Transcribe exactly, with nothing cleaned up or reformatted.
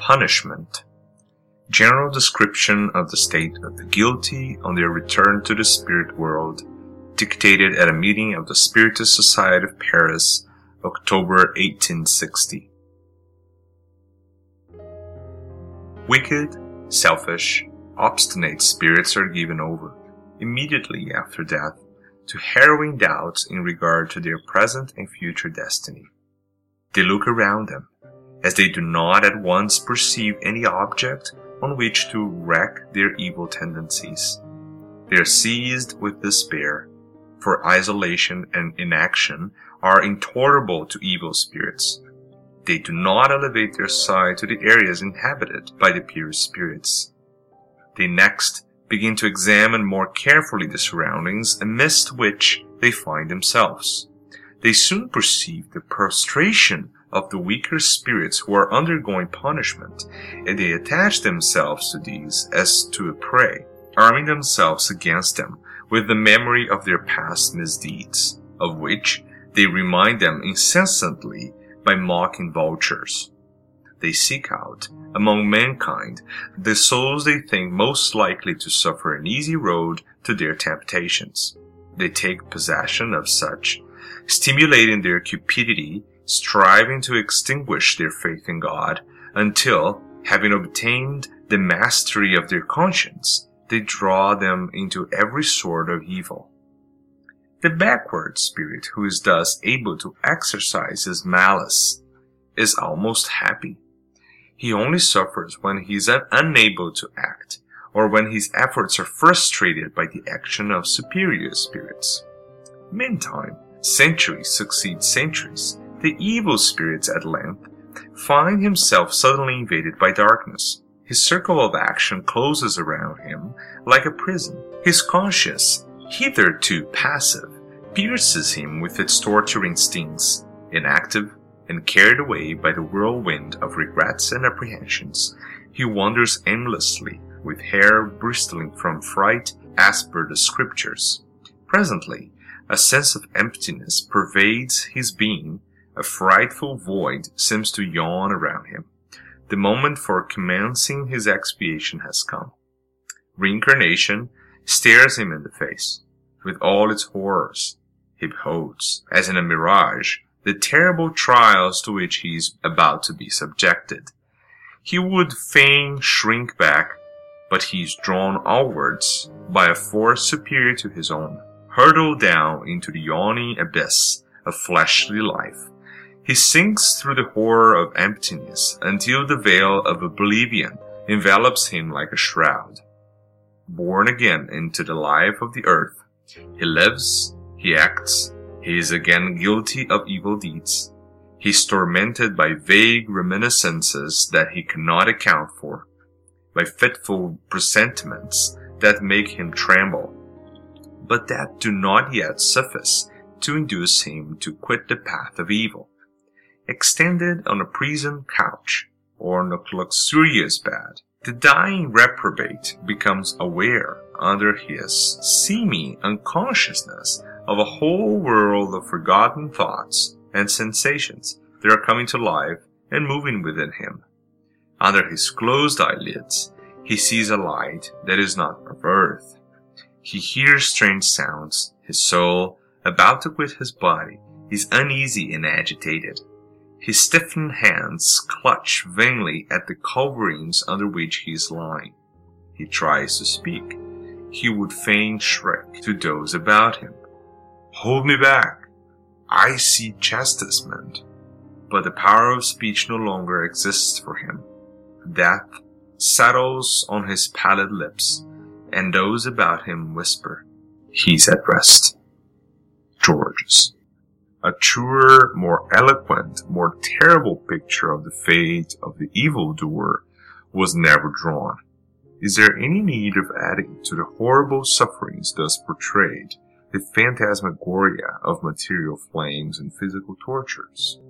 Punishment. General description of the state of the guilty on their return to the spirit world, dictated at a meeting of the Spiritist Society of Paris, October eighteen sixty. Wicked, selfish, obstinate spirits are given over, immediately after death, to harrowing doubts in regard to their present and future destiny. They look around them, as they do not at once perceive any object on which to wreak their evil tendencies. They are seized with despair, for isolation and inaction are intolerable to evil spirits. They do not elevate their sight to the areas inhabited by the pure spirits. They next begin to examine more carefully the surroundings amidst which they find themselves. They soon perceive the prostration of the weaker spirits who are undergoing punishment, and they attach themselves to these as to a prey, arming themselves against them with the memory of their past misdeeds, of which they remind them incessantly by mocking vultures. They seek out, among mankind, the souls they think most likely to suffer an easy road to their temptations. They take possession of such, stimulating their cupidity, striving to extinguish their faith in God, until, having obtained the mastery of their conscience, they draw them into every sort of evil. The backward spirit, who is thus able to exercise his malice, is almost happy. He only suffers when he is unable to act, or when his efforts are frustrated by the action of superior spirits. Meantime, centuries succeed centuries. The evil spirits at length find himself suddenly invaded by darkness. His circle of action closes around him like a prison. His conscience, hitherto passive, pierces him with its torturing stings. Inactive and carried away by the whirlwind of regrets and apprehensions, he wanders aimlessly, with hair bristling from fright as per the Scriptures. Presently, a sense of emptiness pervades his being. A frightful void seems to yawn around him. The moment for commencing his expiation has come. Reincarnation stares him in the face. With all its horrors, he beholds, as in a mirage, the terrible trials to which he is about to be subjected. He would fain shrink back, but he is drawn onwards by a force superior to his own, hurtled down into the yawning abyss of fleshly life. He sinks through the horror of emptiness until the veil of oblivion envelops him like a shroud. Born again into the life of the earth, he lives, he acts, he is again guilty of evil deeds. He is tormented by vague reminiscences that he cannot account for, by fitful presentiments that make him tremble, but that do not yet suffice to induce him to quit the path of evil. Extended on a prison couch or on a luxurious bed, the dying reprobate becomes aware, under his seeming unconsciousness, of a whole world of forgotten thoughts and sensations that are coming to life and moving within him. Under his closed eyelids, he sees a light that is not of earth. He hears strange sounds. His soul, about to quit his body, is uneasy and agitated. His stiffened hands clutch vainly at the coverings under which he is lying. He tries to speak. He would fain shriek to those about him, "Hold me back! I see chastisement." But the power of speech no longer exists for him. Death settles on his pallid lips, and those about him whisper, "He's at rest." Georges. A truer, more eloquent, more terrible picture of the fate of the evildoer was never drawn. Is there any need of adding to the horrible sufferings thus portrayed the phantasmagoria of material flames and physical tortures?